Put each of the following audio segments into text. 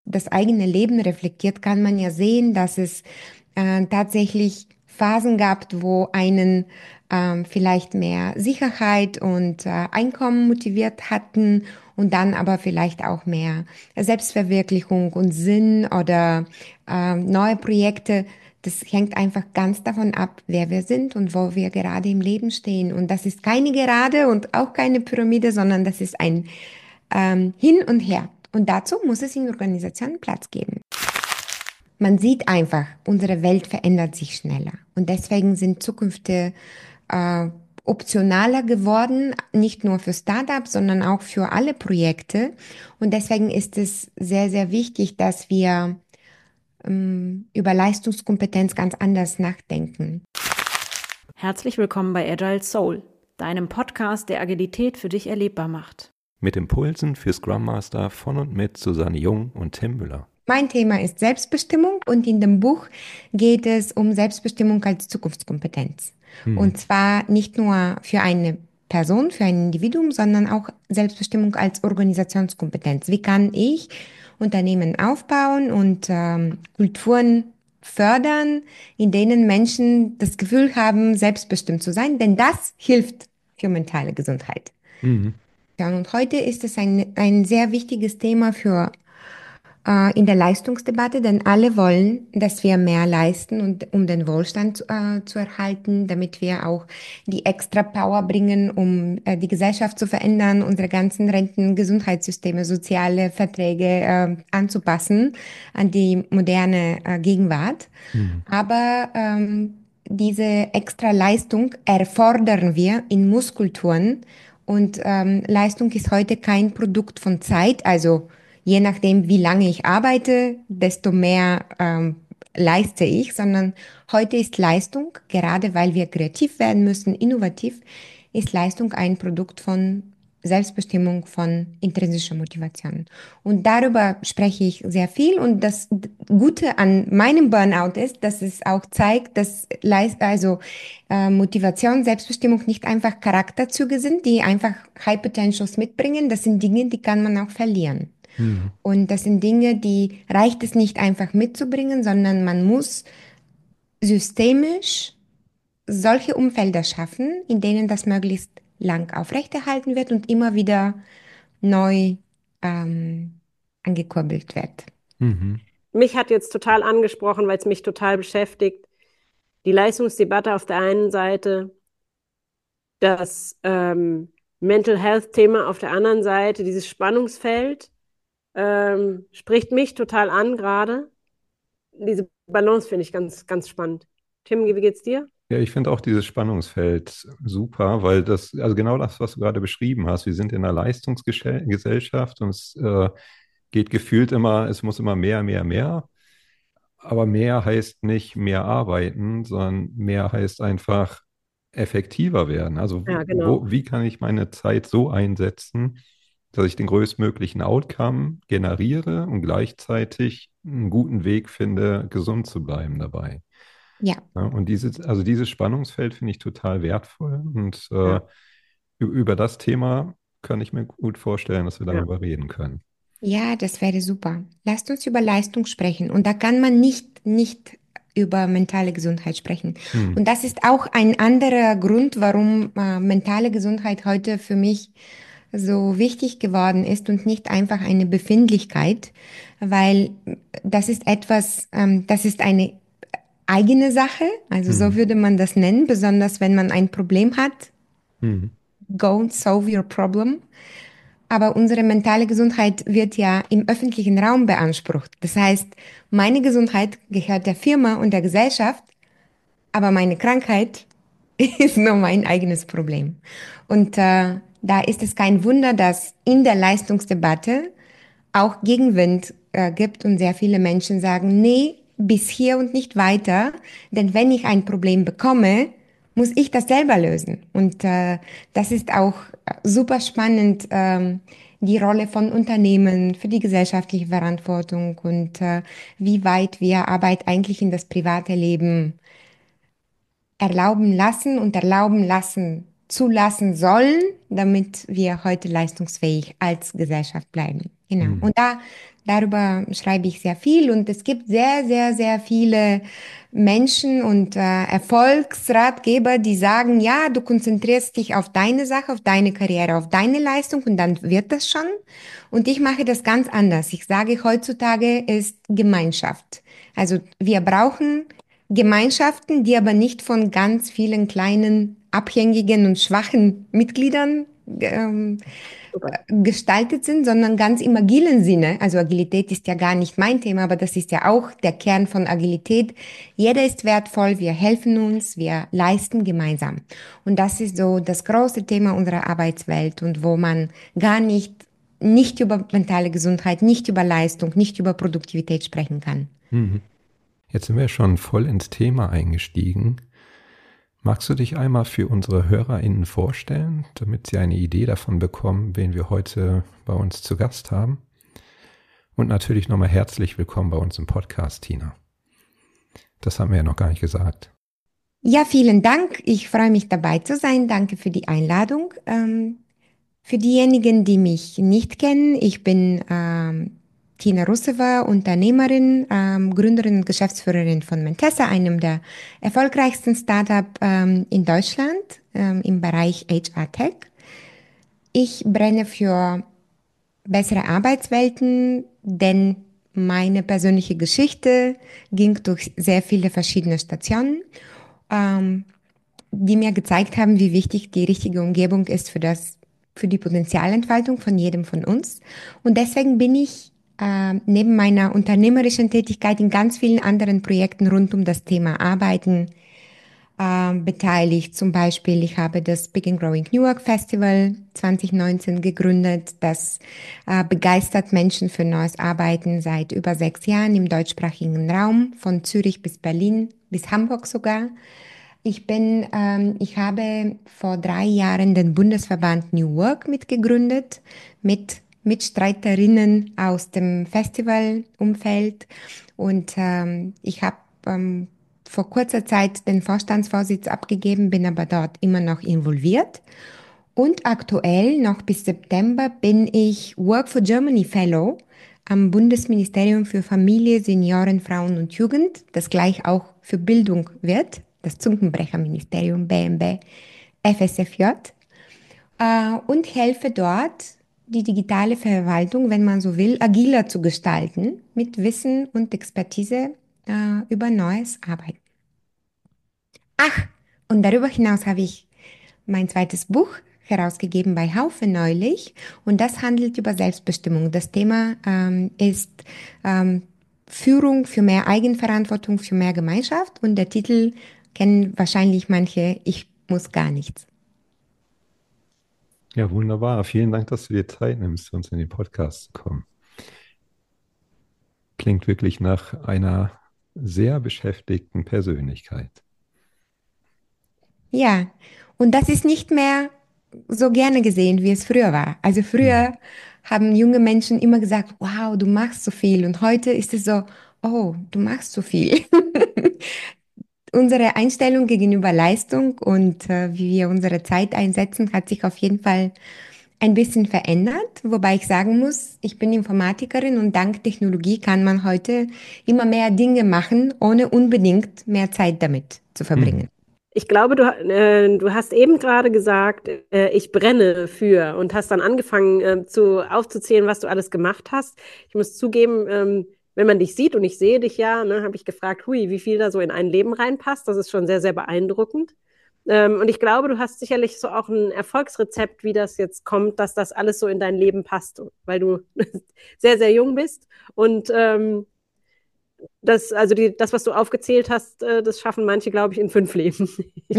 das eigene Leben reflektiert, kann man ja sehen, dass es tatsächlich Phasen gab, wo einen vielleicht mehr Sicherheit und Einkommen motiviert hatten und dann aber vielleicht auch mehr Selbstverwirklichung und Sinn oder neue Projekte. Das hängt einfach ganz davon ab, wer wir sind und wo wir gerade im Leben stehen. Und das ist keine Gerade und auch keine Pyramide, sondern das ist ein Hin und Her. Und dazu muss es in Organisationen Platz geben. Man sieht einfach, unsere Welt verändert sich schneller. Und deswegen sind Zukünfte äh, optionaler geworden, nicht nur für Startups, sondern auch für alle Projekte. Und deswegen ist es sehr, sehr wichtig, dass wir über Leistungskompetenz ganz anders nachdenken. Herzlich willkommen bei Agile Soul, deinem Podcast, der Agilität für dich erlebbar macht. Mit Impulsen für Scrum Master von und mit Susanne Jung und Tim Müller. Mein Thema ist Selbstbestimmung und in dem Buch geht es um Selbstbestimmung als Zukunftskompetenz. Und zwar nicht nur für eine Person, für ein Individuum, sondern auch Selbstbestimmung als Organisationskompetenz. Wie kann ich Unternehmen aufbauen und Kulturen fördern, in denen Menschen das Gefühl haben, selbstbestimmt zu sein? Denn das hilft für mentale Gesundheit. Mhm. Ja, und heute ist es ein sehr wichtiges Thema für in der Leistungsdebatte, denn alle wollen, dass wir mehr leisten und um den Wohlstand zu erhalten, damit wir auch die extra Power bringen, um die Gesellschaft zu verändern, unsere ganzen Renten, Gesundheitssysteme, soziale Verträge anzupassen an die moderne Gegenwart. Mhm. Aber diese extra Leistung erfordern wir in Musskulturen und Leistung ist heute kein Produkt von Zeit, also je nachdem, wie lange ich arbeite, desto mehr leiste ich, sondern heute ist Leistung, gerade weil wir kreativ werden müssen, innovativ, ist Leistung ein Produkt von Selbstbestimmung, von intrinsischer Motivation. Und darüber spreche ich sehr viel. Und das Gute an meinem Burnout ist, dass es auch zeigt, dass Motivation, Selbstbestimmung nicht einfach Charakterzüge sind, die einfach High Potentials mitbringen. Das sind Dinge, die kann man auch verlieren. Mhm. Und das sind Dinge, die reicht es nicht einfach mitzubringen, sondern man muss systemisch solche Umfelder schaffen, in denen das möglichst lang aufrechterhalten wird und immer wieder neu angekurbelt wird. Mhm. Mich hat jetzt total angesprochen, weil es mich total beschäftigt. Die Leistungsdebatte auf der einen Seite, das Mental Health-Thema auf der anderen Seite, dieses Spannungsfeld, spricht mich total an gerade. Diese Balance finde ich ganz, ganz spannend. Tim, wie geht's dir? Ja, ich finde auch dieses Spannungsfeld super, weil das, also genau das, was du gerade beschrieben hast, wir sind in einer Leistungsgesellschaft und es geht gefühlt immer, es muss immer mehr, mehr, mehr. Aber mehr heißt nicht mehr arbeiten, sondern mehr heißt einfach effektiver werden. Also Ja, genau. wie kann ich meine Zeit so einsetzen, dass ich den größtmöglichen Outcome generiere und gleichzeitig einen guten Weg finde, gesund zu bleiben dabei. Ja, Ja, und dieses Spannungsfeld finde ich total wertvoll und Ja, über das Thema kann ich mir gut vorstellen, dass wir ja. darüber reden können. ja, das wäre super. Lasst uns über Leistung sprechen. Und da kann man nicht über mentale Gesundheit sprechen. Hm. Und das ist auch ein anderer Grund, warum mentale Gesundheit heute für mich so wichtig geworden ist und nicht einfach eine Befindlichkeit, weil das ist etwas, das ist eine eigene Sache, also so Hm. würde man das nennen, besonders wenn man ein Problem hat. Hm. Go and solve your problem. Aber unsere mentale Gesundheit wird ja im öffentlichen Raum beansprucht. Das heißt, meine Gesundheit gehört der Firma und der Gesellschaft, aber meine Krankheit ist nur mein eigenes Problem. Und da ist es kein Wunder, dass in der Leistungsdebatte auch Gegenwind gibt und sehr viele Menschen sagen, nee, bis hier und nicht weiter, denn wenn ich ein Problem bekomme, muss ich das selber lösen. Und das ist auch super spannend, die Rolle von Unternehmen für die gesellschaftliche Verantwortung und wie weit wir Arbeit eigentlich in das private Leben erlauben lassen und erlauben lassen zulassen sollen, damit wir heute leistungsfähig als Gesellschaft bleiben. Genau. Hm. Und darüber schreibe ich sehr viel und es gibt sehr, sehr, sehr viele Menschen und Erfolgsratgeber, die sagen, ja, du konzentrierst dich auf deine Sache, auf deine Karriere, auf deine Leistung und dann wird das schon. Und ich mache das ganz anders. Ich sage, heutzutage ist Gemeinschaft. Also wir brauchen Gemeinschaften, die aber nicht von ganz vielen kleinen, abhängigen und schwachen Mitgliedern Super. gestaltet sind, sondern ganz im agilen Sinne. Also Agilität ist ja gar nicht mein Thema, aber das ist ja auch der Kern von Agilität. Jeder ist wertvoll, wir helfen uns, wir leisten gemeinsam. Und das ist so das große Thema unserer Arbeitswelt und wo man gar nicht über mentale Gesundheit, nicht über Leistung, nicht über Produktivität sprechen kann. Mhm. Jetzt sind wir schon voll ins Thema eingestiegen. Magst du dich einmal für unsere HörerInnen vorstellen, damit sie eine Idee davon bekommen, wen wir heute bei uns zu Gast haben? Und natürlich nochmal herzlich willkommen bei uns im Podcast, Tina. Das haben wir ja noch gar nicht gesagt. Ja, vielen Dank. Ich freue mich dabei zu sein. Danke für die Einladung. Für diejenigen, die mich nicht kennen, ich bin Tina Russeva, Unternehmerin, Gründerin und Geschäftsführerin von Mentessa, einem der erfolgreichsten Startups in Deutschland im Bereich HR Tech. Ich brenne für bessere Arbeitswelten, denn meine persönliche Geschichte ging durch sehr viele verschiedene Stationen, die mir gezeigt haben, wie wichtig die richtige Umgebung ist für die Potenzialentfaltung von jedem von uns. Und deswegen bin ich neben meiner unternehmerischen Tätigkeit in ganz vielen anderen Projekten rund um das Thema Arbeiten beteiligt. Zum Beispiel, ich habe das Big and Growing New Work Festival 2019 gegründet. Das begeistert Menschen für neues Arbeiten seit über 6 Jahren im deutschsprachigen Raum, von Zürich bis Berlin bis Hamburg sogar. Ich habe vor 3 Jahren den Bundesverband New Work mitgegründet, mit Mitstreiterinnen aus dem Festivalumfeld. Und ich habe vor kurzer Zeit den Vorstandsvorsitz abgegeben, bin aber dort immer noch involviert. Und aktuell, noch bis September, bin ich Work for Germany Fellow am Bundesministerium für Familie, Senioren, Frauen und Jugend, das gleich auch für Bildung wird, das Zungenbrecherministerium BMB FSFJ, und helfe dort, die digitale Verwaltung, wenn man so will, agiler zu gestalten, mit Wissen und Expertise über neues Arbeiten. Ach, und darüber hinaus habe ich mein zweites Buch herausgegeben bei Haufe neulich und das handelt über Selbstbestimmung. Das Thema ist Führung für mehr Eigenverantwortung, für mehr Gemeinschaft und der Titel kennen wahrscheinlich manche, ich muss gar nichts. Ja, wunderbar. Vielen Dank, dass du dir Zeit nimmst, zu uns in den Podcast zu kommen. Klingt wirklich nach einer sehr beschäftigten Persönlichkeit. Ja, und das ist nicht mehr so gerne gesehen, wie es früher war. Also früher haben junge Menschen immer gesagt, wow, du machst so viel. Und heute ist es so, oh, du machst so viel. Unsere Einstellung gegenüber Leistung und wie wir unsere Zeit einsetzen, hat sich auf jeden Fall ein bisschen verändert. Wobei ich sagen muss, ich bin Informatikerin und dank Technologie kann man heute immer mehr Dinge machen, ohne unbedingt mehr Zeit damit zu verbringen. Ich glaube, du hast eben gerade gesagt, ich brenne für und hast dann angefangen aufzuzählen, was du alles gemacht hast. Ich muss zugeben, wenn man dich sieht und ich sehe dich ja, ne, habe ich gefragt, hui, wie viel da so in ein Leben reinpasst. Das ist schon sehr, sehr beeindruckend. Und ich glaube, du hast sicherlich so auch ein Erfolgsrezept, wie das jetzt kommt, dass das alles so in dein Leben passt, weil du sehr, sehr jung bist und das, was du aufgezählt hast, das schaffen manche, glaube ich, in 5 Leben.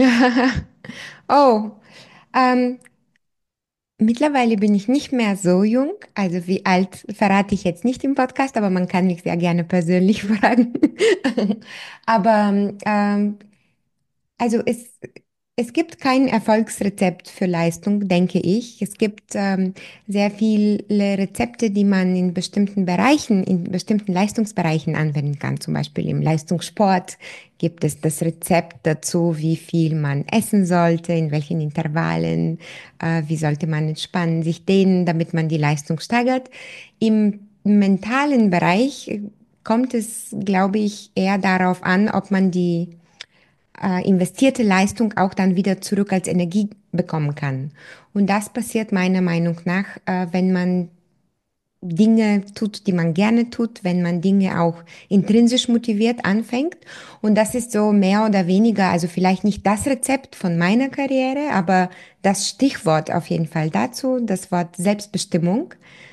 Oh, ähm, mittlerweile bin ich nicht mehr so jung. Also wie alt verrate ich jetzt nicht im Podcast, aber man kann mich sehr gerne persönlich fragen. Aber also Es gibt kein Erfolgsrezept für Leistung, denke ich. Es gibt sehr viele Rezepte, die man in bestimmten Bereichen, in bestimmten Leistungsbereichen anwenden kann. Zum Beispiel im Leistungssport gibt es das Rezept dazu, wie viel man essen sollte, in welchen Intervallen, wie sollte man entspannen, sich dehnen, damit man die Leistung steigert. Im mentalen Bereich kommt es, glaube ich, eher darauf an, ob man die investierte Leistung auch dann wieder zurück als Energie bekommen kann. Und das passiert meiner Meinung nach, wenn man Dinge tut, die man gerne tut, wenn man Dinge auch intrinsisch motiviert anfängt. Und das ist so mehr oder weniger, also vielleicht nicht das Rezept von meiner Karriere, aber das Stichwort auf jeden Fall dazu, das Wort Selbstbestimmung.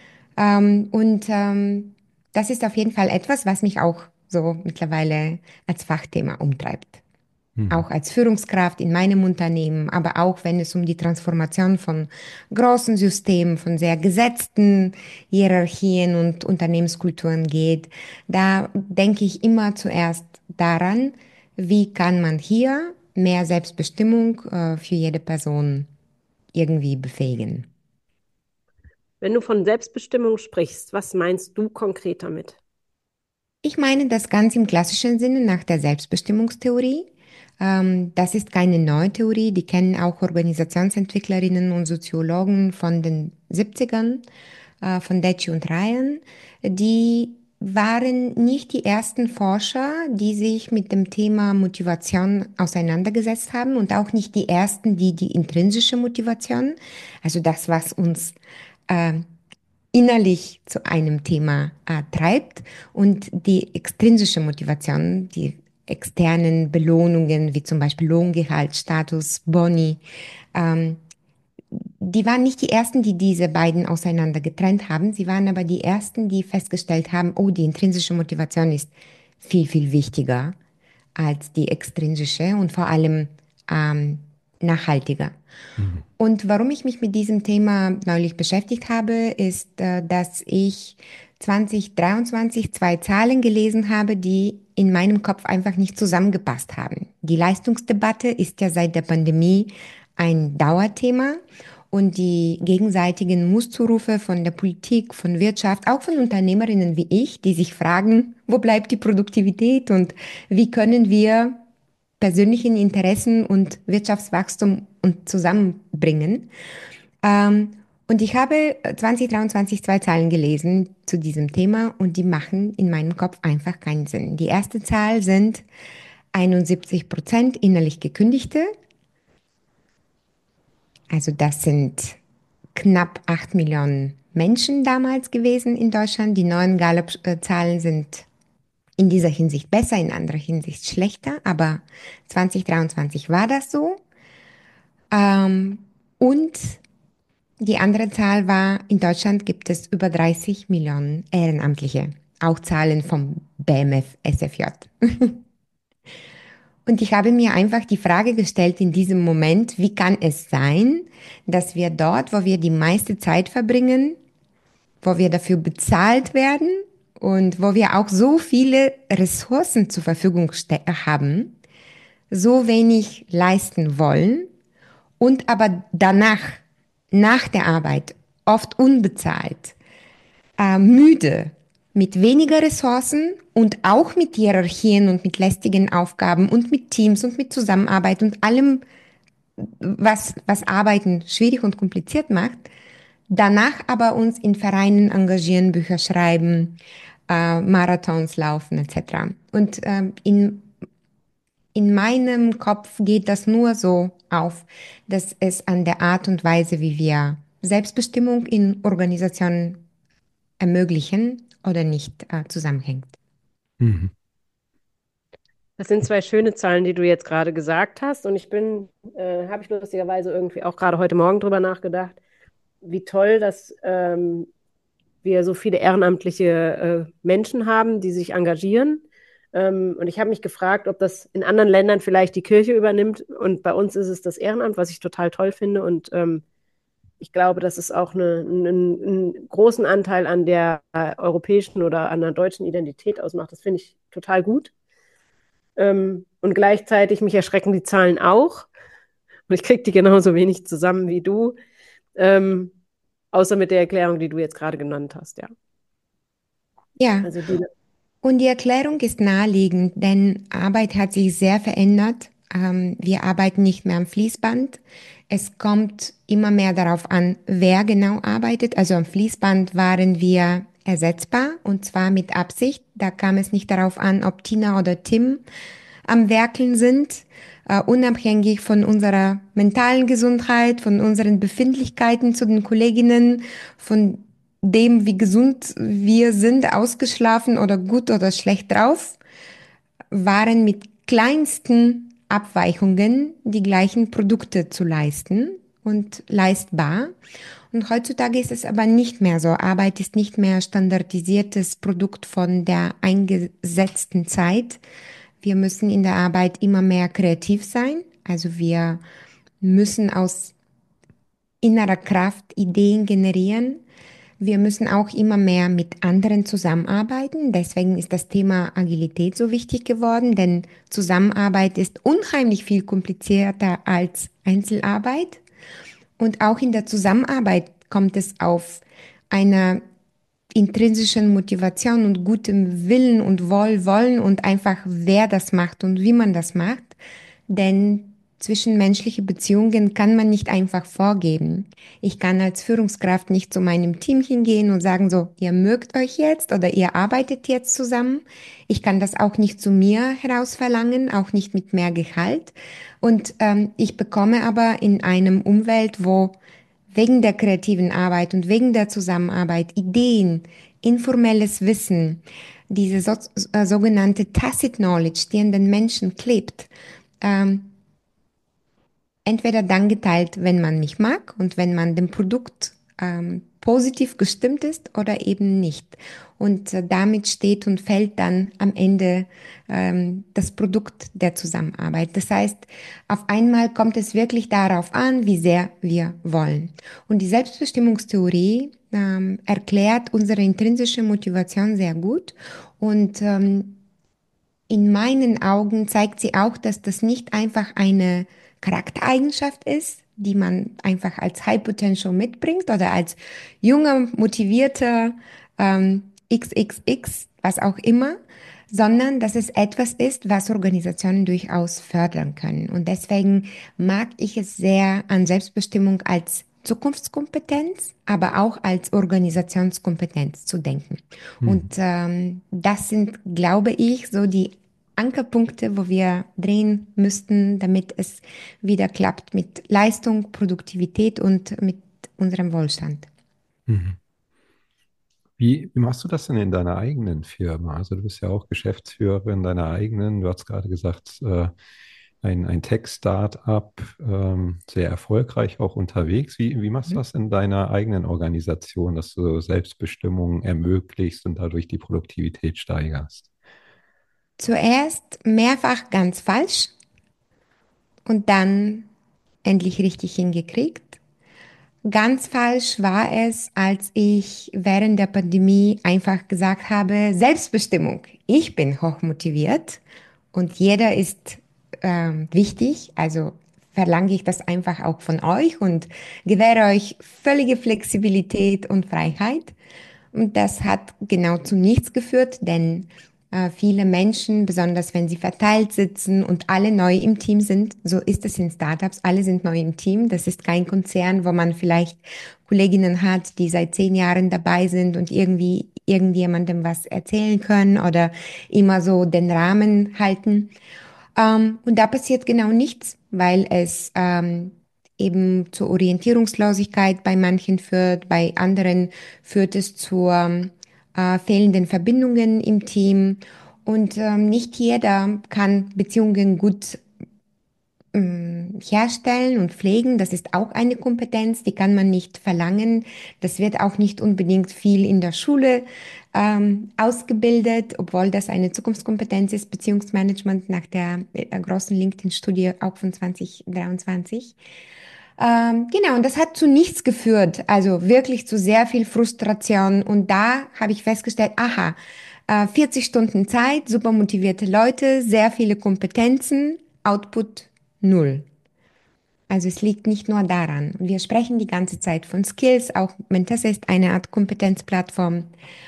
Das ist auf jeden Fall etwas, was mich auch so mittlerweile als Fachthema umtreibt, Mhm. auch als Führungskraft in meinem Unternehmen, aber auch wenn es um die Transformation von großen Systemen, von sehr gesetzten Hierarchien und Unternehmenskulturen geht. Da denke ich immer zuerst daran, wie kann man hier mehr Selbstbestimmung für jede Person irgendwie befähigen. Wenn du von Selbstbestimmung sprichst, was meinst du konkret damit? Ich meine das ganz im klassischen Sinne nach der Selbstbestimmungstheorie. Das ist keine neue Theorie, die kennen auch Organisationsentwicklerinnen und Soziologen von den 70ern, von Deci und Ryan. Die waren nicht die ersten Forscher, die sich mit dem Thema Motivation auseinandergesetzt haben und auch nicht die ersten, die die intrinsische Motivation, also das, was uns äh, innerlich zu einem Thema treibt und die extrinsische Motivation, die externen Belohnungen, wie zum Beispiel Lohngehalt, Status, Boni, ähm, die waren nicht die ersten, die diese beiden auseinander getrennt haben. Sie waren aber die ersten, die festgestellt haben, oh, die intrinsische Motivation ist viel, viel wichtiger als die extrinsische und vor allem ähm, nachhaltiger. Mhm. Und warum ich mich mit diesem Thema neulich beschäftigt habe, ist, dass ich 2023 zwei Zahlen gelesen habe, die in meinem Kopf einfach nicht zusammengepasst haben. Die Leistungsdebatte ist ja seit der Pandemie ein Dauerthema und die gegenseitigen Musszurufe von der Politik, von Wirtschaft, auch von Unternehmerinnen wie ich, die sich fragen, wo bleibt die Produktivität und wie können wir persönlichen Interessen und Wirtschaftswachstum und zusammenbringen. Ähm, und ich habe 2023 zwei Zahlen gelesen zu diesem Thema und die machen in meinem Kopf einfach keinen Sinn. Die erste Zahl sind 71% innerlich Gekündigte. Also das sind knapp 8 Millionen Menschen damals gewesen in Deutschland. Die neuen Gallup-Zahlen sind in dieser Hinsicht besser, in anderer Hinsicht schlechter, aber 2023 war das so. Ähm, und die andere Zahl war, in Deutschland gibt es über 30 Millionen Ehrenamtliche. Auch Zahlen vom BMF SFJ. Und ich habe mir einfach die Frage gestellt in diesem Moment, wie kann es sein, dass wir dort, wo wir die meiste Zeit verbringen, wo wir dafür bezahlt werden und wo wir auch so viele Ressourcen zur Verfügung haben, so wenig leisten wollen und aber danach, nach der Arbeit, oft unbezahlt, müde, mit weniger Ressourcen und auch mit Hierarchien und mit lästigen Aufgaben und mit Teams und mit Zusammenarbeit und allem, was Arbeiten schwierig und kompliziert macht, danach aber uns in Vereinen engagieren, Bücher schreiben, Marathons laufen etc. Und in meinem Kopf geht das nur so auf, dass es an der Art und Weise, wie wir Selbstbestimmung in Organisationen ermöglichen oder nicht, zusammenhängt. Mhm. Das sind zwei schöne Zahlen, die du jetzt gerade gesagt hast. Und habe ich lustigerweise irgendwie auch gerade heute Morgen drüber nachgedacht, wie toll, dass wir so viele ehrenamtliche Menschen haben, die sich engagieren. Und ich habe mich gefragt, ob das in anderen Ländern vielleicht die Kirche übernimmt. Und bei uns ist es das Ehrenamt, was ich total toll finde. Und ich glaube, dass es auch einen großen Anteil an der europäischen oder an der deutschen Identität ausmacht. Das finde ich total gut. Und gleichzeitig mich erschrecken die Zahlen auch, Und ich kriege die genauso wenig zusammen wie du, ähm, außer mit der Erklärung, die du jetzt gerade genannt hast, ja. Ja, Also die, und die Erklärung ist naheliegend, denn Arbeit hat sich sehr verändert. Wir arbeiten nicht mehr am Fließband. Es kommt immer mehr darauf an, wer genau arbeitet. Also am Fließband waren wir ersetzbar und zwar mit Absicht. Da kam es nicht darauf an, ob Tina oder Tim am Werkeln sind, unabhängig von unserer mentalen Gesundheit, von unseren Befindlichkeiten zu den Kolleginnen, von dem, wie gesund wir sind, ausgeschlafen oder gut oder schlecht drauf, waren mit kleinsten Abweichungen die gleichen Produkte zu leisten und leistbar. Und heutzutage ist es aber nicht mehr so. Arbeit ist nicht mehr standardisiertes Produkt von der eingesetzten Zeit. Wir müssen in der Arbeit immer mehr kreativ sein. Also wir müssen aus innerer Kraft Ideen generieren. Wir müssen auch immer mehr mit anderen zusammenarbeiten. Deswegen ist das Thema Agilität so wichtig geworden, denn Zusammenarbeit ist unheimlich viel komplizierter als Einzelarbeit. Und auch in der Zusammenarbeit kommt es auf einer intrinsischen Motivation und gutem Willen und Wohlwollen und einfach wer das macht und wie man das macht. Denn zwischenmenschliche Beziehungen kann man nicht einfach vorgeben. Ich kann als Führungskraft nicht zu meinem Team hingehen und sagen so, ihr mögt euch jetzt oder ihr arbeitet jetzt zusammen. Ich kann das auch nicht zu mir heraus verlangen, auch nicht mit mehr Gehalt. Und ich bekomme aber in einem Umfeld, wo wegen der kreativen Arbeit und wegen der Zusammenarbeit Ideen, informelles Wissen, diese sogenannte Tacit Knowledge, die an den Menschen klebt, ähm, entweder dann geteilt, wenn man mich mag und wenn man dem Produkt positiv gestimmt ist oder eben nicht. Und damit steht und fällt dann am Ende das Produkt der Zusammenarbeit. Das heißt, auf einmal kommt es wirklich darauf an, wie sehr wir wollen. Und die Selbstbestimmungstheorie erklärt unsere intrinsische Motivation sehr gut und in meinen Augen zeigt sie auch, dass das nicht einfach eine Charaktereigenschaft ist, die man einfach als High Potential mitbringt oder als junger, motivierter XXX, was auch immer, sondern dass es etwas ist, was Organisationen durchaus fördern können. Und deswegen mag ich es sehr an Selbstbestimmung als Zukunftskompetenz, aber auch als Organisationskompetenz zu denken. Hm. Und das sind, glaube ich, so die Ankerpunkte, wo wir drehen müssten, damit es wieder klappt mit Leistung, Produktivität und mit unserem Wohlstand. Mhm. Wie machst du das denn in deiner eigenen Firma? Also du bist ja auch Geschäftsführerin deiner eigenen, du hast gerade gesagt, ein Tech-Startup, sehr erfolgreich auch unterwegs. Wie machst du das in deiner eigenen Organisation, dass du Selbstbestimmung ermöglicht und dadurch die Produktivität steigerst? Zuerst mehrfach ganz falsch und dann endlich richtig hingekriegt. Ganz falsch war es, als ich während der Pandemie einfach gesagt habe, Selbstbestimmung. Ich bin hochmotiviert und jeder ist wichtig. Also verlange ich das einfach auch von euch und gewähre euch völlige Flexibilität und Freiheit. Und das hat genau zu nichts geführt, denn viele Menschen, besonders wenn sie verteilt sitzen und alle neu im Team sind, so ist es in Startups, alle sind neu im Team. Das ist kein Konzern, wo man vielleicht Kolleginnen hat, die seit 10 Jahren dabei sind und irgendwie irgendjemandem was erzählen können oder immer so den Rahmen halten. Und da passiert genau nichts, weil es eben zur Orientierungslosigkeit bei manchen führt, bei anderen führt es zu fehlenden Verbindungen im Team. Und nicht jeder kann Beziehungen gut herstellen und pflegen. Das ist auch eine Kompetenz, die kann man nicht verlangen. Das wird auch nicht unbedingt viel in der Schule ausgebildet, obwohl das eine Zukunftskompetenz ist, Beziehungsmanagement nach der großen LinkedIn-Studie auch von 2023. Genau, und das hat zu nichts geführt, also wirklich zu sehr viel Frustration. Und da habe ich festgestellt, aha, 40 Stunden Zeit, super motivierte Leute, sehr viele Kompetenzen, Output null. Also es liegt nicht nur daran. Wir sprechen die ganze Zeit von Skills. Auch Mentessa ist eine Art Kompetenzplattform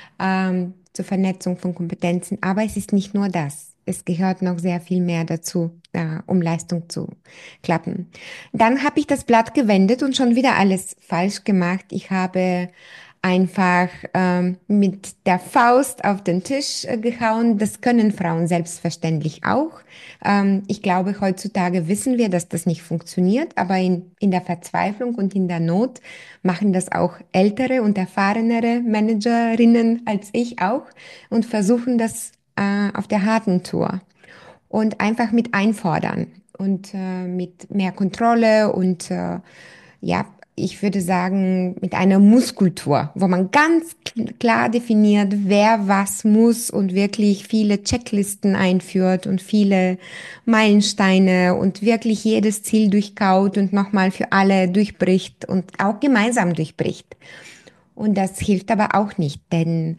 zur Vernetzung von Kompetenzen. Aber es ist nicht nur das. Es gehört noch sehr viel mehr dazu, um Leistung zu klappen. Dann habe ich das Blatt gewendet und schon wieder alles falsch gemacht. Ich habe einfach mit der Faust auf den Tisch gehauen. Das können Frauen selbstverständlich auch. Ich glaube, heutzutage wissen wir, dass das nicht funktioniert, aber in der Verzweiflung und in der Not machen das auch ältere und erfahrenere Managerinnen als ich auch und versuchen das auf der harten Tour und einfach mit einfordern und mit mehr Kontrolle und ja, ich würde sagen, mit einer Musskultur, wo man ganz klar definiert, wer was muss und wirklich viele Checklisten einführt und viele Meilensteine und wirklich jedes Ziel durchkaut und nochmal für alle durchbricht und auch gemeinsam durchbricht. Und das hilft aber auch nicht, denn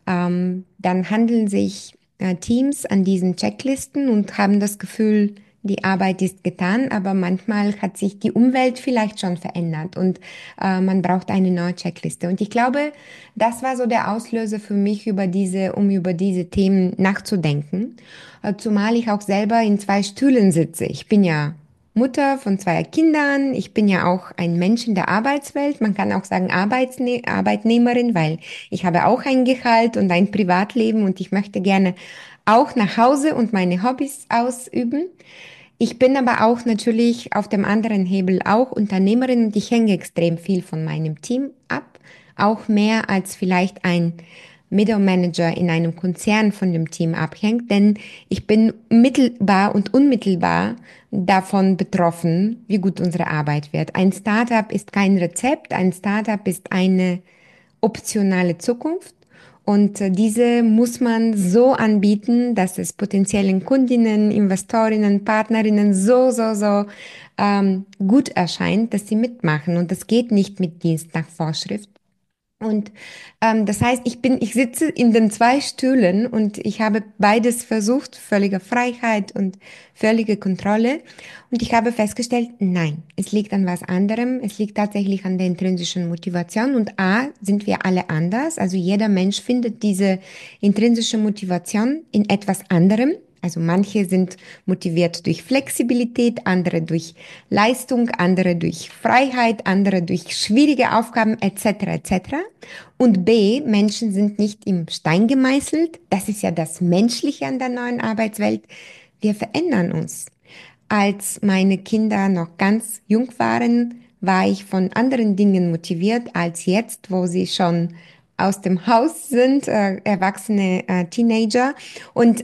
dann handeln sich Teams an diesen Checklisten und haben das Gefühl, die Arbeit ist getan, aber manchmal hat sich die Umwelt vielleicht schon verändert und man braucht eine neue Checkliste. Und ich glaube, das war so der Auslöser für mich, um über diese Themen nachzudenken. Zumal ich auch selber in zwei Stühlen sitze. Ich bin ja Mutter von zwei Kindern. Ich bin ja auch ein Mensch in der Arbeitswelt. Man kann auch sagen Arbeitnehmerin, weil ich habe auch ein Gehalt und ein Privatleben und ich möchte gerne auch nach Hause und meine Hobbys ausüben. Ich bin aber auch natürlich auf dem anderen Hebel auch Unternehmerin und ich hänge extrem viel von meinem Team ab, auch mehr als vielleicht ein Middle Manager in einem Konzern von dem Team abhängt, denn ich bin mittelbar und unmittelbar davon betroffen, wie gut unsere Arbeit wird. Ein Startup ist kein Rezept, ein Startup ist eine optionale Zukunft. Und diese muss man so anbieten, dass es potenziellen Kundinnen, Investorinnen, Partnerinnen so gut erscheint, dass sie mitmachen. Und das geht nicht mit Dienst nach Vorschrift. Und das heißt, ich sitze in den zwei Stühlen und ich habe beides versucht, völlige Freiheit und völlige Kontrolle. Und ich habe festgestellt, nein, es liegt an was anderem. Es liegt tatsächlich an der intrinsischen Motivation. Und A, sind wir alle anders. Also jeder Mensch findet diese intrinsische Motivation in etwas anderem. Also manche sind motiviert durch Flexibilität, andere durch Leistung, andere durch Freiheit, andere durch schwierige Aufgaben etc. etc. Und B, Menschen sind nicht im Stein gemeißelt. Das ist ja das Menschliche an der neuen Arbeitswelt. Wir verändern uns. Als meine Kinder noch ganz jung waren, war ich von anderen Dingen motiviert als jetzt, wo sie schon aus dem Haus sind, erwachsene Teenager. Und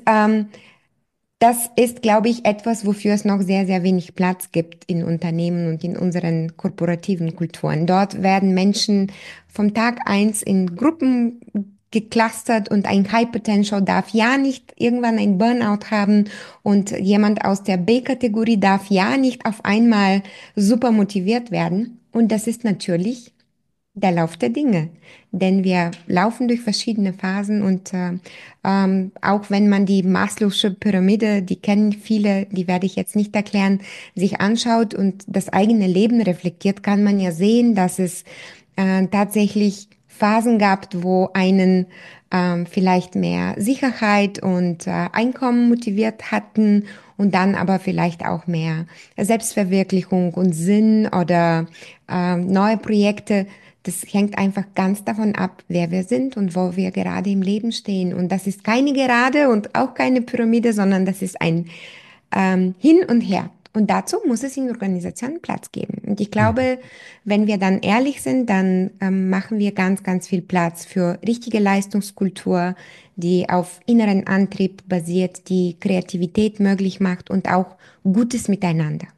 das ist, glaube ich, etwas, wofür es noch sehr wenig Platz gibt in Unternehmen und in unseren korporativen Kulturen. Dort werden Menschen vom Tag eins in Gruppen geclustert und ein High Potential darf ja nicht irgendwann ein Burnout haben und jemand aus der B-Kategorie darf ja nicht auf einmal super motiviert werden. Und das ist natürlich der Lauf der Dinge, denn wir laufen durch verschiedene Phasen und auch wenn man die Maslow'sche Pyramide, die kennen viele, die werde ich jetzt nicht erklären, sich anschaut und das eigene Leben reflektiert, kann man ja sehen, dass es tatsächlich Phasen gab, wo einen vielleicht mehr Sicherheit und Einkommen motiviert hatten und dann aber vielleicht auch mehr Selbstverwirklichung und Sinn oder neue Projekte. Das hängt einfach ganz davon ab, wer wir sind und wo wir gerade im Leben stehen. Und das ist keine Gerade und auch keine Pyramide, sondern das ist ein Hin und Her. Und dazu muss es in Organisationen Platz geben. Und ich Mhm. glaube, wenn wir dann ehrlich sind, dann machen wir ganz viel Platz für richtige Leistungskultur, die auf inneren Antrieb basiert, die Kreativität möglich macht und auch gutes Miteinander.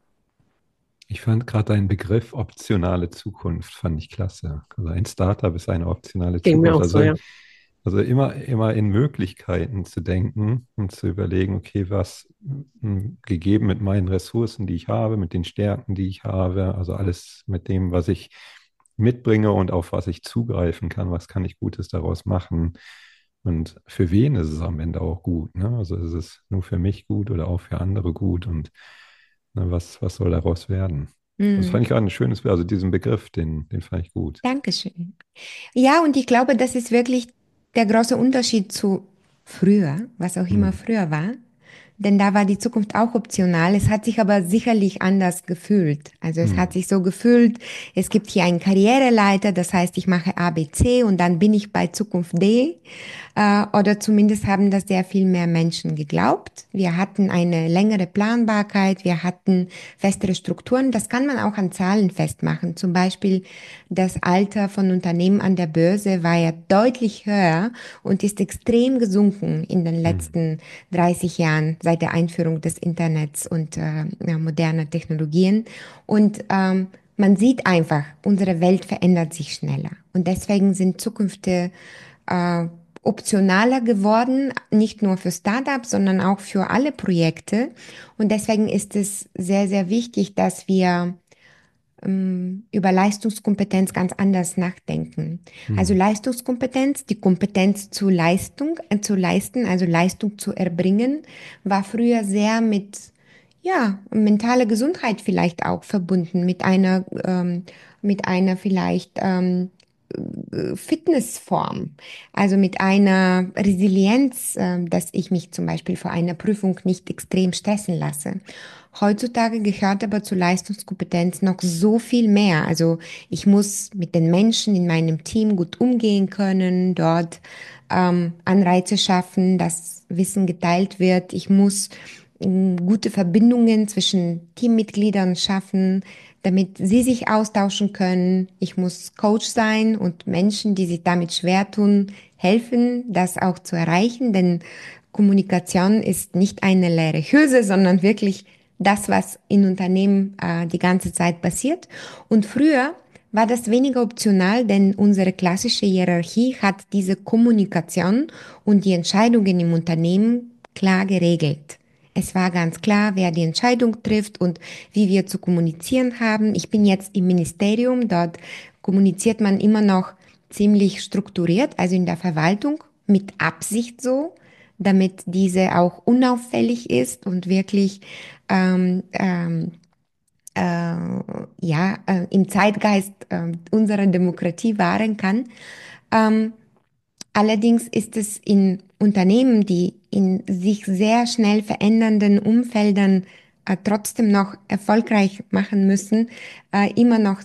Ich fand gerade deinen Begriff optionale Zukunft, fand ich klasse. Also ein Startup ist eine optionale Ging mir Zukunft. auch so, ja. Also immer in Möglichkeiten zu denken und zu überlegen, okay, was gegeben mit meinen Ressourcen, die ich habe, mit den Stärken, die ich habe, also alles mit dem, was ich mitbringe und auf was ich zugreifen kann, was kann ich Gutes daraus machen und für wen ist es am Ende auch gut, ne? Also ist es nur für mich gut oder auch für andere gut und Ne, was soll daraus werden? Das Hm. fand ich gerade ein schönes, also diesen Begriff, den fand ich gut. Dankeschön. Ja, und ich glaube, das ist wirklich der große Unterschied zu früher, was auch immer Hm. früher war. Denn da war die Zukunft auch optional. Es hat sich aber sicherlich anders gefühlt. Also es hat Hm. sich so gefühlt, es gibt hier einen Karriereleiter, das heißt, ich mache A, B, C und dann bin ich bei Zukunft D. Oder zumindest haben das sehr viel mehr Menschen geglaubt. Wir hatten eine längere Planbarkeit, wir hatten festere Strukturen. Das kann man auch an Zahlen festmachen. Zum Beispiel das Alter von Unternehmen an der Börse war ja deutlich höher und ist extrem gesunken in den Hm. letzten 30 Jahren seit der Einführung des Internets und ja, moderner Technologien. Und man sieht einfach, unsere Welt verändert sich schneller. Und deswegen sind Zukünfte äh, optionaler geworden, nicht nur für Startups, sondern auch für alle Projekte. Und deswegen ist es sehr, sehr wichtig, dass wir über Leistungskompetenz ganz anders nachdenken. Also Hm. Leistungskompetenz, die Kompetenz zur Leistung, zu leisten, also Leistung zu erbringen, war früher sehr mit, ja, mentaler Gesundheit vielleicht auch verbunden, mit einer vielleicht Fitnessform, also mit einer Resilienz, dass ich mich zum Beispiel vor einer Prüfung nicht extrem stressen lasse. Heutzutage gehört aber zur Leistungskompetenz noch so viel mehr. Also ich muss mit den Menschen in meinem Team gut umgehen können, dort Anreize schaffen, dass Wissen geteilt wird. Ich muss gute Verbindungen zwischen Teammitgliedern schaffen, damit sie sich austauschen können. Ich muss Coach sein und Menschen, die sich damit schwer tun, helfen, das auch zu erreichen, denn Kommunikation ist nicht eine leere Hülse, sondern wirklich das, was in Unternehmen die ganze Zeit passiert. Und früher war das weniger optional, denn unsere klassische Hierarchie hat diese Kommunikation und die Entscheidungen im Unternehmen klar geregelt. Es war ganz klar, wer die Entscheidung trifft und wie wir zu kommunizieren haben. Ich bin jetzt im Ministerium, dort kommuniziert man immer noch ziemlich strukturiert, also in der Verwaltung, mit Absicht so, damit diese auch unauffällig ist und wirklich ähm, ähm, ja, im Zeitgeist unserer Demokratie wahren kann. Ähm, Allerdings ist es in Unternehmen, die in sich sehr schnell verändernden Umfeldern trotzdem noch erfolgreich machen müssen, immer noch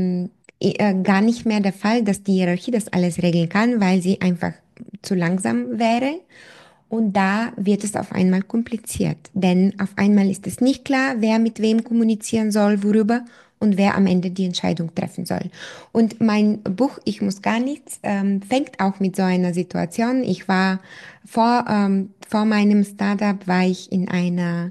gar nicht mehr der Fall, dass die Hierarchie das alles regeln kann, weil sie einfach zu langsam wäre. Und da wird es auf einmal kompliziert, denn auf einmal ist es nicht klar, wer mit wem kommunizieren soll, worüber und wer am Ende die Entscheidung treffen soll. Und mein Buch Ich muss gar nichts fängt auch mit so einer Situation. Ich war vor meinem Startup war ich in einer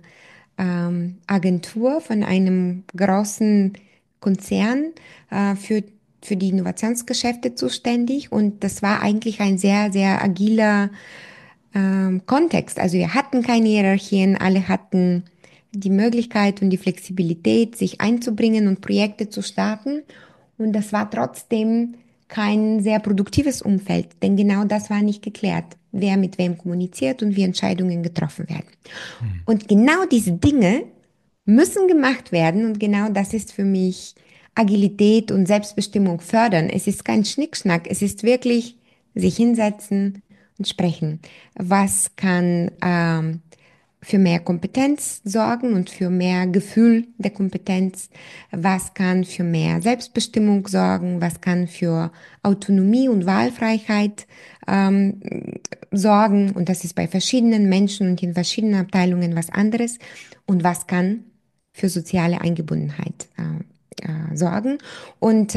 Agentur von einem großen Konzern für die Innovationsgeschäfte zuständig und das war eigentlich ein sehr, sehr agiler Kontext. Also wir hatten keine Hierarchien, alle hatten die Möglichkeit und die Flexibilität, sich einzubringen und Projekte zu starten. Und das war trotzdem kein sehr produktives Umfeld, denn genau das war nicht geklärt, wer mit wem kommuniziert und wie Entscheidungen getroffen werden. Hm. Und genau diese Dinge müssen gemacht werden und genau das ist für mich Agilität und Selbstbestimmung fördern. Es ist kein Schnickschnack, es ist wirklich sich hinsetzen und sprechen. Was kann für mehr Kompetenz sorgen und für mehr Gefühl der Kompetenz? Was kann für mehr Selbstbestimmung sorgen? Was kann für Autonomie und Wahlfreiheit ähm, sorgen? Und das ist bei verschiedenen Menschen und in verschiedenen Abteilungen was anderes. Und was kann für soziale Eingebundenheit sorgen? Und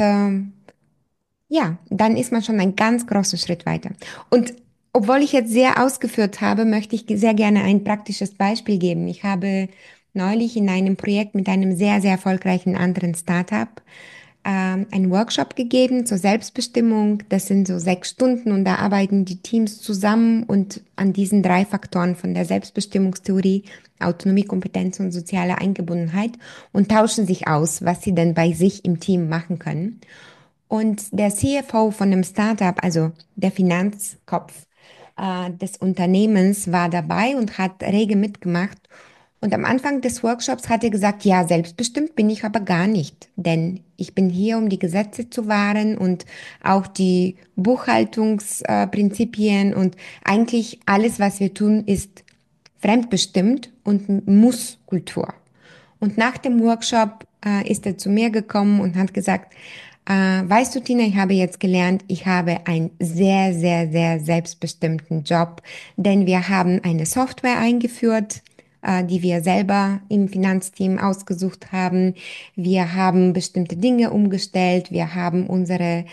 ja, dann ist man schon einen ganz großen Schritt weiter. Und obwohl ich jetzt sehr ausgeführt habe, möchte ich sehr gerne ein praktisches Beispiel geben. Ich habe neulich in einem Projekt mit einem sehr, sehr erfolgreichen anderen Startup einen Workshop gegeben zur Selbstbestimmung. Das sind so 6 Stunden und da arbeiten die Teams zusammen und an diesen 3 Faktoren von der Selbstbestimmungstheorie, Autonomie, Kompetenz und soziale Eingebundenheit und tauschen sich aus, was sie denn bei sich im Team machen können. Und der CFO von dem Startup, also der Finanzkopf des Unternehmens, war dabei und hat rege mitgemacht. Und am Anfang des Workshops hat er gesagt, ja, selbstbestimmt bin ich aber gar nicht, denn ich bin hier, um die Gesetze zu wahren und auch die Buchhaltungsprinzipien und eigentlich alles, was wir tun, ist fremdbestimmt und muss Kultur. Und nach dem Workshop ist er zu mir gekommen und hat gesagt, weißt du, Tina, ich habe jetzt gelernt, ich habe einen sehr, sehr, sehr selbstbestimmten Job, denn wir haben eine Software eingeführt, die wir selber im Finanzteam ausgesucht haben. Wir haben bestimmte Dinge umgestellt. Wir haben unsere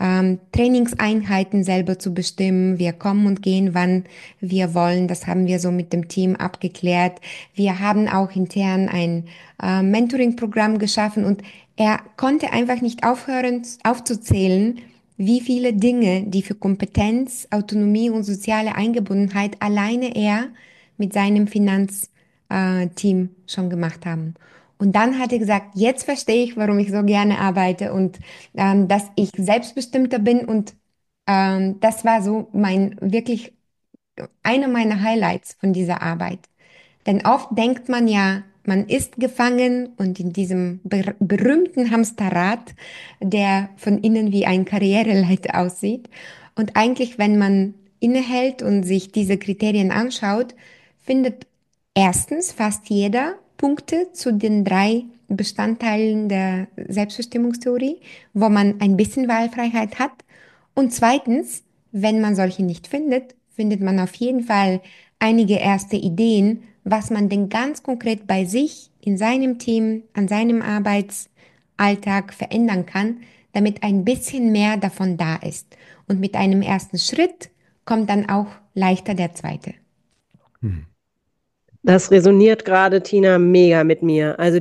Trainingseinheiten selber zu bestimmen. Wir kommen und gehen, wann wir wollen. Das haben wir so mit dem Team abgeklärt. Wir haben auch intern ein Mentoring-Programm geschaffen und er konnte einfach nicht aufhören aufzuzählen, wie viele Dinge, die für Kompetenz, Autonomie und soziale Eingebundenheit alleine er mit seinem Finanzteam schon gemacht haben. Und dann hat er gesagt, jetzt verstehe ich, warum ich so gerne arbeite und dass ich selbstbestimmter bin und das war so mein wirklich einer meiner Highlights von dieser Arbeit. Denn oft denkt man ja, man ist gefangen und in diesem berühmten Hamsterrad, der von innen wie ein Karriereleiter aussieht. Und eigentlich, wenn man innehält und sich diese Kriterien anschaut, findet erstens fast jeder Punkte zu den drei Bestandteilen der Selbstbestimmungstheorie, wo man ein bisschen Wahlfreiheit hat. Und zweitens, wenn man solche nicht findet, findet man auf jeden Fall einige erste Ideen, was man denn ganz konkret bei sich, in seinem Team, an seinem Arbeitsalltag verändern kann, damit ein bisschen mehr davon da ist. Und mit einem ersten Schritt kommt dann auch leichter der zweite. Hm. Das resoniert gerade, Tina, mega mit mir. Also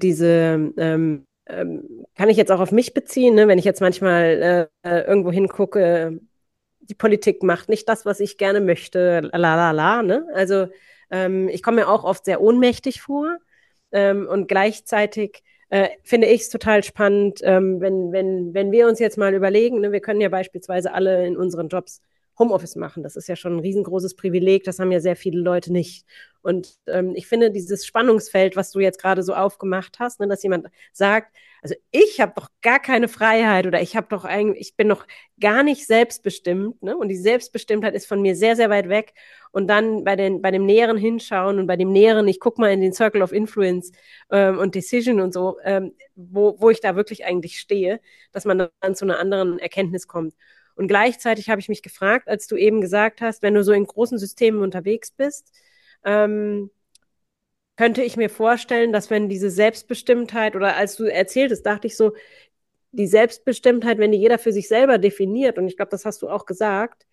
kann ich jetzt auch auf mich beziehen, ne? Wenn ich jetzt manchmal irgendwo hingucke, die Politik macht nicht das, was ich gerne möchte, la la la, ne? Also ich komme mir auch oft sehr ohnmächtig vor und gleichzeitig finde ich es total spannend, wenn wir uns jetzt mal überlegen, ne, wir können ja beispielsweise alle in unseren Jobs Homeoffice machen. Das ist ja schon ein riesengroßes Privileg, das haben ja sehr viele Leute nicht. Und ich finde dieses Spannungsfeld, was du jetzt gerade so aufgemacht hast, ne, dass jemand sagt, also ich habe doch gar keine Freiheit oder ich bin doch gar nicht selbstbestimmt, ne? Und die Selbstbestimmtheit ist von mir sehr, sehr weit weg. Und dann bei dem näheren Hinschauen und bei dem näheren, ich gucke mal in den Circle of Influence und Decision und so, wo ich da wirklich eigentlich stehe, dass man dann zu einer anderen Erkenntnis kommt. Und gleichzeitig habe ich mich gefragt, als du eben gesagt hast, wenn du so in großen Systemen unterwegs bist, könnte ich mir vorstellen, dass wenn diese Selbstbestimmtheit oder als du erzähltest, dachte ich so, die Selbstbestimmtheit, wenn die jeder für sich selber definiert, und ich glaube, das hast du auch gesagt,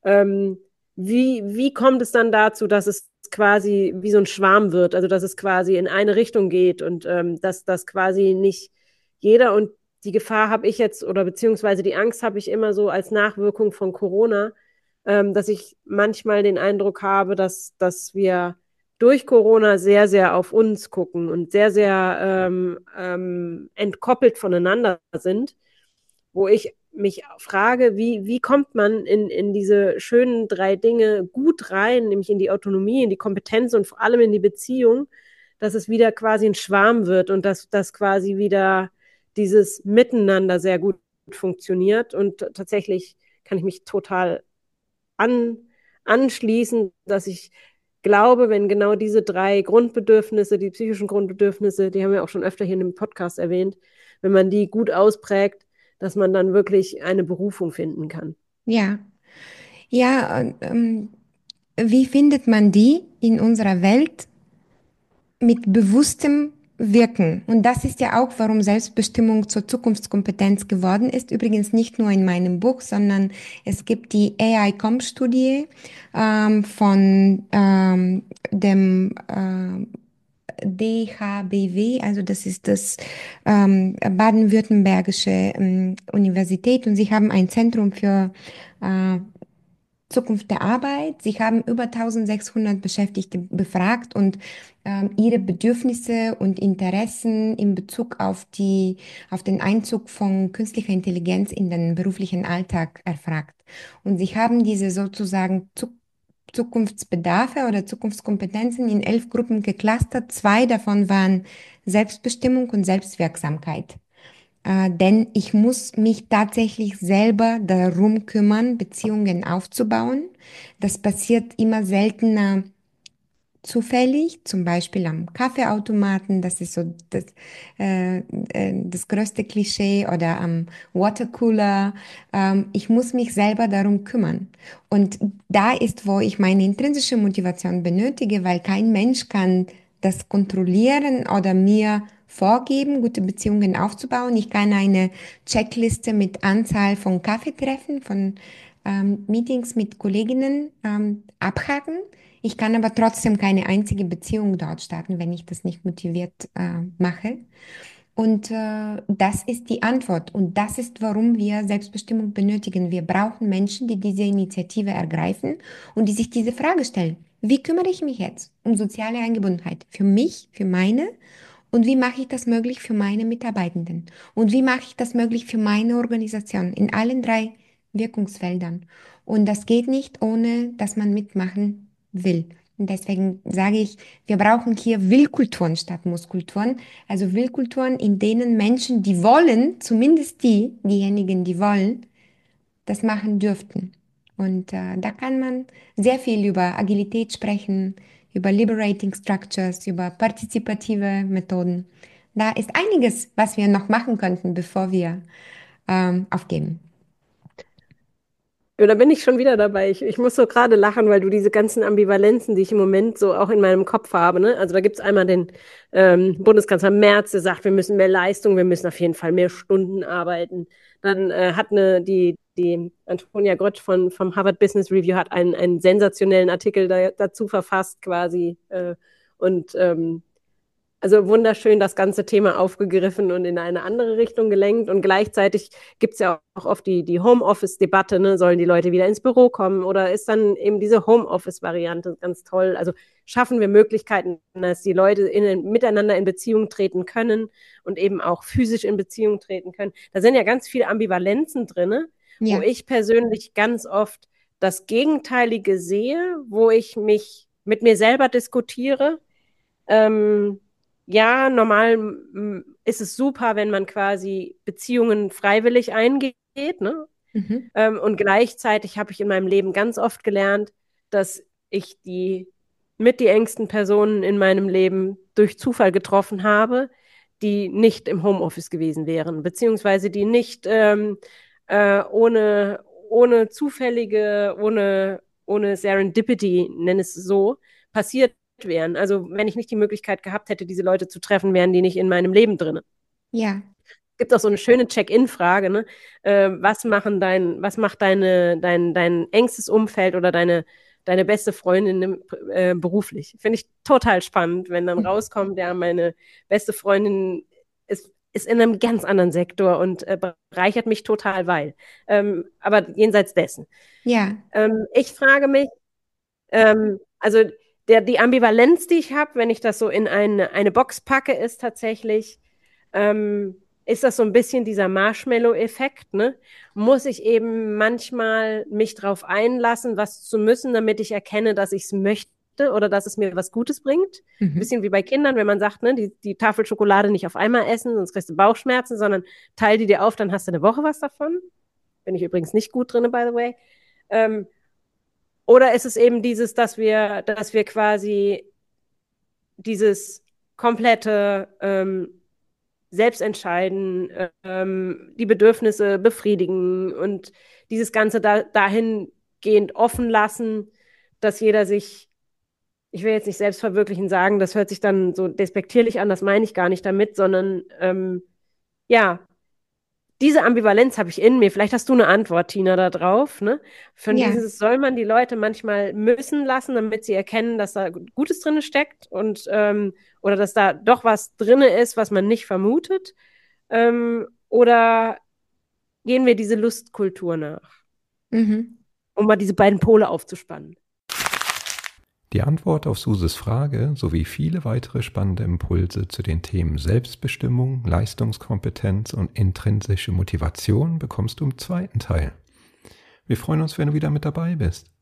wie kommt es dann dazu, dass es quasi wie so ein Schwarm wird, also dass es quasi in eine Richtung geht und dass das quasi nicht jeder und die Gefahr habe ich jetzt oder beziehungsweise die Angst habe ich immer so als Nachwirkung von Corona, dass ich manchmal den Eindruck habe, dass wir durch Corona sehr, sehr auf uns gucken und sehr, sehr entkoppelt voneinander sind, wo ich mich frage, wie kommt man in diese schönen drei Dinge gut rein, nämlich in die Autonomie, in die Kompetenz und vor allem in die Beziehung, dass es wieder quasi ein Schwarm wird und dass quasi wieder dieses Miteinander sehr gut funktioniert. Und tatsächlich kann ich mich total anschließen, dass ich glaube, wenn genau diese drei Grundbedürfnisse, die psychischen Grundbedürfnisse, die haben wir auch schon öfter hier in dem Podcast erwähnt, wenn man die gut ausprägt, dass man dann wirklich eine Berufung finden kann. Ja, ja, wie findet man die in unserer Welt mit bewusstem Wirken? Und das ist ja auch, warum Selbstbestimmung zur Zukunftskompetenz geworden ist. Übrigens nicht nur in meinem Buch, sondern es gibt die AI-Com-Studie von dem DHBW, also das ist das Baden-Württembergische Universität und sie haben ein Zentrum für äh, Zukunft der Arbeit. Sie haben über 1600 Beschäftigte befragt und ihre Bedürfnisse und Interessen in Bezug auf den Einzug von künstlicher Intelligenz in den beruflichen Alltag erfragt. Und sie haben diese sozusagen Zukunftsbedarfe oder Zukunftskompetenzen in 11 Gruppen geclustert. 2 davon waren Selbstbestimmung und Selbstwirksamkeit. Denn ich muss mich tatsächlich selber darum kümmern, Beziehungen aufzubauen. Das passiert immer seltener zufällig, zum Beispiel am Kaffeeautomaten, das ist so das größte Klischee, oder am Watercooler. Ich muss mich selber darum kümmern. Und da ist, wo ich meine intrinsische Motivation benötige, weil kein Mensch kann das kontrollieren oder mir vorgeben, gute Beziehungen aufzubauen. Ich kann eine Checkliste mit Anzahl von Kaffeetreffen, von Meetings mit Kolleginnen abhaken. Ich kann aber trotzdem keine einzige Beziehung dort starten, wenn ich das nicht motiviert mache. Und das ist die Antwort. Und das ist, warum wir Selbstbestimmung benötigen. Wir brauchen Menschen, die diese Initiative ergreifen und die sich diese Frage stellen. Wie kümmere ich mich jetzt um soziale Eingebundenheit? Für mich, für meine? Und wie mache ich das möglich für meine Mitarbeitenden? Und wie mache ich das möglich für meine Organisation in allen 3 Wirkungsfeldern? Und das geht nicht, ohne dass man mitmachen will. Und deswegen sage ich, wir brauchen hier Willkulturen statt Musskulturen. Also Willkulturen, in denen Menschen, die wollen, zumindest diejenigen, die wollen, das machen dürften. Und da kann man sehr viel über Agilität sprechen, über Liberating Structures, über partizipative Methoden. Da ist einiges, was wir noch machen könnten, bevor wir aufgeben. Ja, da bin ich schon wieder dabei. Ich muss so gerade lachen, weil du diese ganzen Ambivalenzen, die ich im Moment so auch in meinem Kopf habe, ne? Also da gibt es einmal den Bundeskanzler Merz, der sagt, wir müssen mehr Leistung, wir müssen auf jeden Fall mehr Stunden arbeiten. Dann hat die Antonia Grötsch vom Harvard Business Review hat einen sensationellen Artikel dazu verfasst quasi. Und also wunderschön das ganze Thema aufgegriffen und in eine andere Richtung gelenkt. Und gleichzeitig gibt es ja auch oft die Homeoffice-Debatte, ne? Sollen die Leute wieder ins Büro kommen oder ist dann eben diese Homeoffice-Variante ganz toll? Also schaffen wir Möglichkeiten, dass die Leute miteinander in Beziehung treten können und eben auch physisch in Beziehung treten können. Da sind ja ganz viele Ambivalenzen drin, wo Ja. ich persönlich ganz oft das Gegenteilige sehe, wo ich mich mit mir selber diskutiere. Ja, normal ist es super, wenn man quasi Beziehungen freiwillig eingeht, ne? Mhm. Und gleichzeitig habe ich in meinem Leben ganz oft gelernt, dass ich die engsten Personen in meinem Leben durch Zufall getroffen habe, die nicht im Homeoffice gewesen wären, beziehungsweise die nicht ohne zufällige, ohne Serendipity, nenne es so, passiert wären. Also wenn ich nicht die Möglichkeit gehabt hätte, diese Leute zu treffen, wären die nicht in meinem Leben drin. Ja. Es gibt auch so eine schöne Check-in-Frage, ne? Was macht dein engstes Umfeld oder deine beste Freundin beruflich? Finde ich total spannend, wenn dann rauskommt, ja, meine beste Freundin ist in einem ganz anderen Sektor und bereichert mich total, aber jenseits dessen. Ja. Ich frage mich, also die Ambivalenz, die ich habe, wenn ich das so in eine Box packe, ist tatsächlich, ist das so ein bisschen dieser Marshmallow-Effekt, ne? Muss ich eben manchmal mich drauf einlassen, was zu müssen, damit ich erkenne, dass ich es möchte oder dass es mir was Gutes bringt? Ein bisschen wie bei Kindern, wenn man sagt, ne, die Tafel Schokolade nicht auf einmal essen, sonst kriegst du Bauchschmerzen, sondern teil die dir auf, dann hast du eine Woche was davon. Bin ich übrigens nicht gut drin, by the way. Oder ist es eben dieses, dass wir quasi dieses komplette Selbstentscheiden, die Bedürfnisse befriedigen und dieses Ganze dahingehend offen lassen, dass jeder sich, ich will jetzt nicht selbstverwirklichen sagen, das hört sich dann so despektierlich an, das meine ich gar nicht damit, sondern ja, diese Ambivalenz habe ich in mir. Vielleicht hast du eine Antwort, Tina, da drauf, ne? Von Ja. dieses soll man die Leute manchmal müssen lassen, damit sie erkennen, dass da Gutes drin steckt und oder dass da doch was drin ist, was man nicht vermutet. Oder gehen wir diese Lustkultur nach, Mhm. um mal diese beiden Pole aufzuspannen? Die Antwort auf Suses Frage sowie viele weitere spannende Impulse zu den Themen Selbstbestimmung, Leistungskompetenz und intrinsische Motivation bekommst du im 2. Teil. Wir freuen uns, wenn du wieder mit dabei bist.